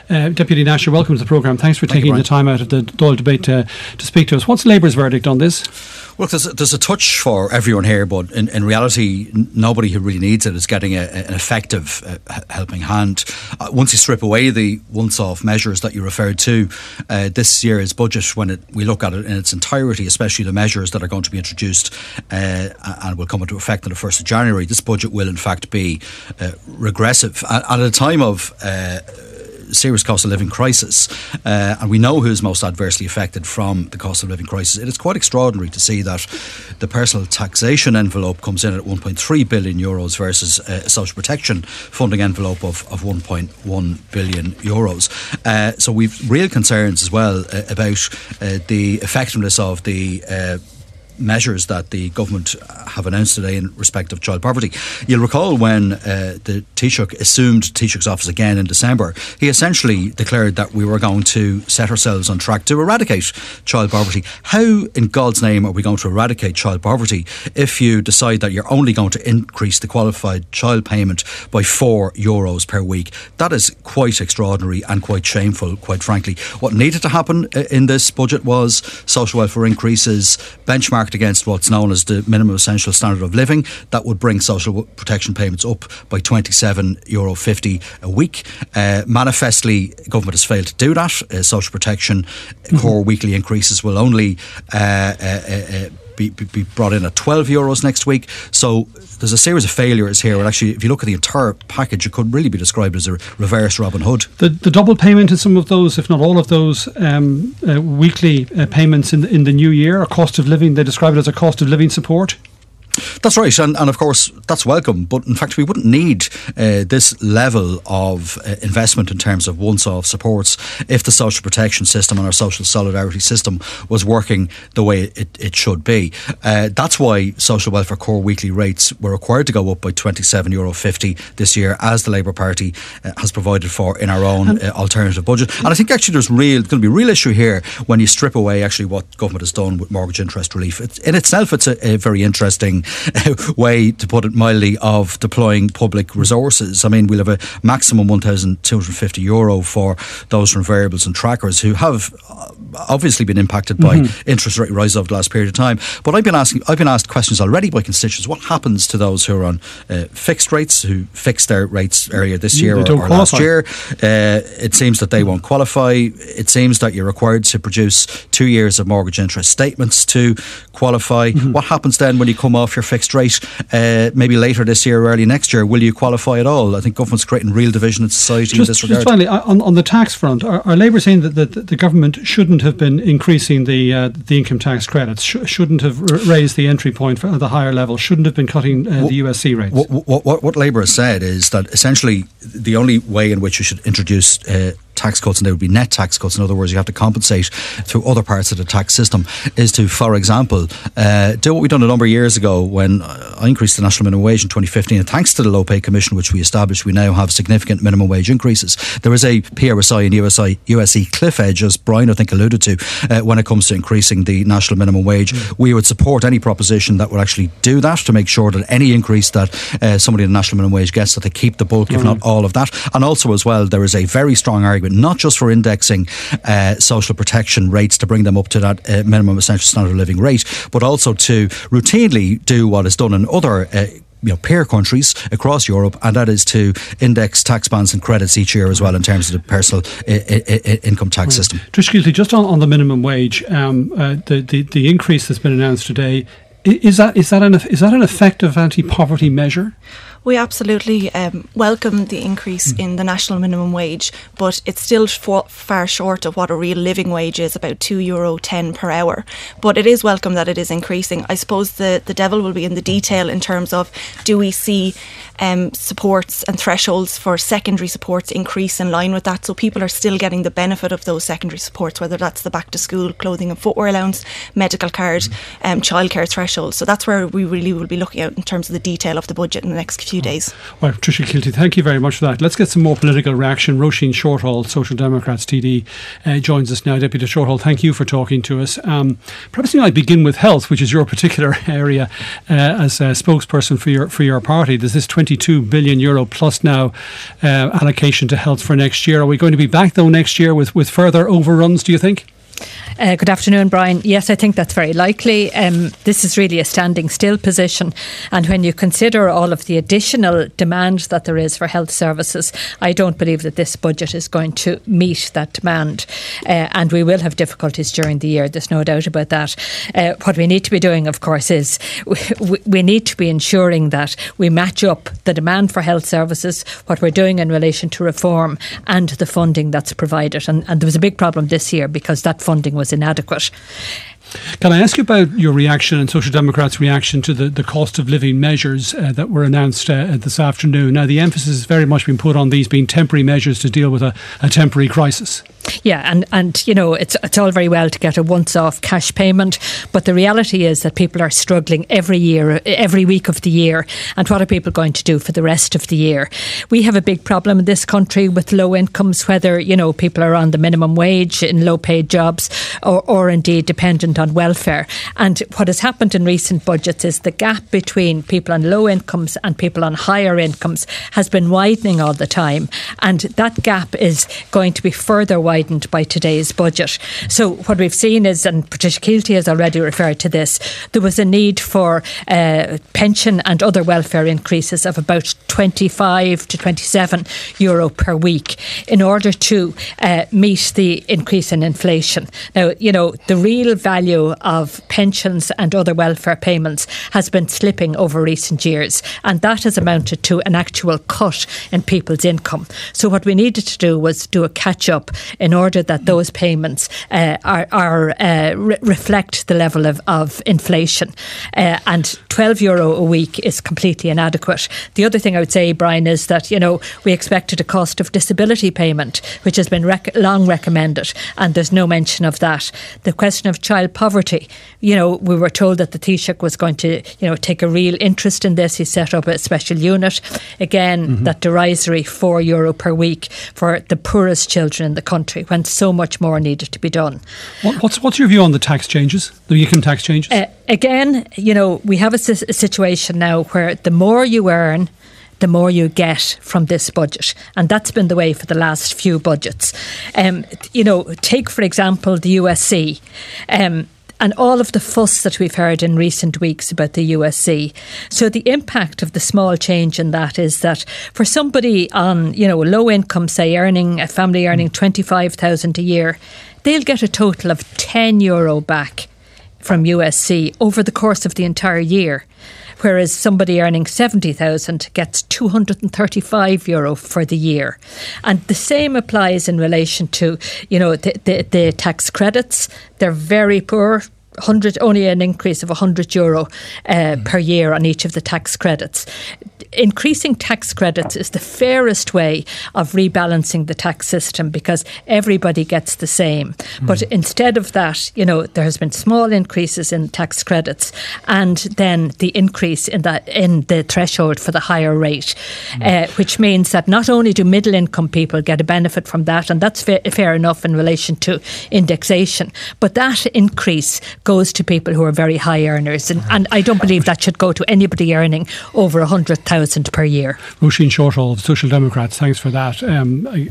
Deputy Nash, welcome to the programme. Thanks for taking the time out of the Dáil debate to speak to us. What's Labour's verdict on this? Well, there's a touch for everyone here, but in reality, nobody who really needs it is getting an effective helping hand. Once you strip away the once-off measures that you referred to, this year's budget, when we look at it in its entirety, especially the measures that are going to be introduced and will come into effect on the 1st of January, this budget will in fact be regressive. At a time of serious cost of living crisis, and we know who's most adversely affected from the cost of living crisis. It is quite extraordinary to see that the personal taxation envelope comes in at 1.3 billion euros versus a social protection funding envelope of 1.1 billion euros. So we've real concerns as well about the effectiveness of the measures that the government have announced today in respect of child poverty. You'll recall when the Taoiseach assumed Taoiseach's office again in December, he essentially declared that we were going to set ourselves on track to eradicate child poverty. How in God's name are we going to eradicate child poverty if you decide that you're only going to increase the qualified child payment by €4 per week? That is quite extraordinary and quite shameful, quite frankly. What needed to happen in this budget was social welfare increases benchmarked against what's known as the minimum essential standard of living. That would bring social protection payments up by €27.50 a week. Manifestly, government has failed to do that. Social protection core weekly increases will only be brought in at €12 next week. So there's a series of failures here. And actually, if you look at the entire package, it could really be described as a reverse Robin Hood. The double payment in some of those, if not all of those, weekly payments in the new year, a cost of living, they describe it as a cost of living support. That's right, and of course that's welcome, but in fact we wouldn't need this level of investment in terms of once-off supports if the social protection system and our social solidarity system was working the way it should be. That's why social welfare core weekly rates were required to go up by €27.50 this year, as the Labour Party has provided for in our own alternative budget. And I think actually there's going to be a real issue here when you strip away actually what government has done with mortgage interest relief. In itself it's a very interesting way, to put it mildly, of deploying public resources. I mean, we'll have a maximum €1,250 for those from variables and trackers who have obviously been impacted by interest rate rise over the last period of time. But I've been asked questions already by constituents. What happens to those who are on fixed rates, who fixed their rates earlier this year or last year? It seems that they won't qualify. It seems that you're required to produce 2 years of mortgage interest statements to qualify. What happens then when you come off your fixed rate, maybe later this year or early next year? Will you qualify at all? I think government's creating real division in society in this regard. Just finally, on the tax front, are Labour saying that the government shouldn't have been increasing the income tax credits, shouldn't have raised the entry point for the higher level, shouldn't have been cutting the USC rates? What Labour has said is that essentially the only way in which you should introduce tax cuts, and they would be net tax cuts, in other words you have to compensate through other parts of the tax system, is to, for example, do what we done a number of years ago when I increased the national minimum wage in 2015, and thanks to the Low Pay Commission which we established, we now have significant minimum wage increases. There is a PRSI and USE cliff edge, as Brian I think alluded to, when it comes to increasing the national minimum wage. We would support any proposition that would actually do that, to make sure that any increase that somebody in the national minimum wage gets, that they keep the bulk, if not all of that. And also as well, there is a very strong argument not just for indexing social protection rates to bring them up to that minimum essential standard of living rate, but also to routinely do what is done in other peer countries across Europe, and that is to index tax bands and credits each year as well in terms of the personal income tax system. Trish, just on the minimum wage, the increase that's been announced today, is that an effective anti-poverty measure? We absolutely welcome the increase in the national minimum wage, but it's still far short of what a real living wage is, about €2.10 per hour. But it is welcome that it is increasing. I suppose the devil will be in the detail in terms of, do we see supports and thresholds for secondary supports increase in line with that, so people are still getting the benefit of those secondary supports, whether that's the back to school clothing and footwear allowance, medical card, childcare thresholds. So that's where we really will be looking at in terms of the detail of the budget in the next few few days. Well, Patricia Keilty, thank you very much for that. Let's get some more political reaction. Roisin Shortall, Social Democrats TD, joins us now. Deputy Shortall, thank you for talking to us. Perhaps you might begin with health, which is your particular area as a spokesperson for your party. There's this €22 billion plus now allocation to health for next year. Are we going to be back though next year with further overruns, do you think? Good afternoon, Brian. Yes, I think that's very likely. This is really a standing still position, and when you consider all of the additional demand that there is for health services, I don't believe that this budget is going to meet that demand, and we will have difficulties during the year. There's no doubt about that. What we need to be doing, of course, is we need to be ensuring that we match up the demand for health services, what we're doing in relation to reform, and the funding that's provided. And there was a big problem this year because that funding was inadequate. Can I ask you about your reaction and Social Democrats' reaction to the cost of living measures that were announced this afternoon? Now, the emphasis has very much been put on these being temporary measures to deal with a temporary crisis. Yeah, and you know, it's all very well to get a once-off cash payment, but the reality is that people are struggling every year, every week of the year. And what are people going to do for the rest of the year? We have a big problem in this country with low incomes, whether, you know, people are on the minimum wage in low-paid jobs or indeed dependent on welfare. And what has happened in recent budgets is the gap between people on low incomes and people on higher incomes has been widening all the time. And that gap is going to be further widened by today's budget. So what we've seen is, and Patricia Keilty has already referred to this, there was a need for pension and other welfare increases of about €25 to €27 per week in order to meet the increase in inflation. Now, you know, the real value of pensions and other welfare payments has been slipping over recent years, and that has amounted to an actual cut in people's income. So what we needed to do was do a catch-up in order that those payments reflect the level of inflation. And €12 a week is completely inadequate. The other thing I would say, Brian, is that, you know, we expected a cost of disability payment, which has been long recommended, and there's no mention of that. The question of child poverty, you know, we were told that the Taoiseach was going to, you know, take a real interest in this. He set up a special unit. Again, that derisory €4 per week for the poorest children in the country, when so much more needed to be done. What's your view on the tax changes, the income tax changes? Again, you know, we have a situation now where the more you earn, the more you get from this budget. And that's been the way for the last few budgets. You know, take, for example, the USC. And all of the fuss that we've heard in recent weeks about the USC. So the impact of the small change in that is that for somebody on, you know, low income, say a family earning 25,000 a year, they'll get a total of €10 back from USC over the course of the entire year. Whereas somebody earning 70,000 gets €235 for the year. And the same applies in relation to, you know, the tax credits. They're very poor. Only an increase of €100 per year on each of the tax credits. Increasing tax credits is the fairest way of rebalancing the tax system because everybody gets the same. But instead of that, you know, there has been small increases in tax credits and then the increase in the threshold for the higher rate, which means that not only do middle income people get a benefit from that, and that's fair enough in relation to indexation, but that increase goes to people who are very high earners. And I don't believe that should go to anybody earning over 100,000 per year. Roisin Shortall of Social Democrats, thanks for that.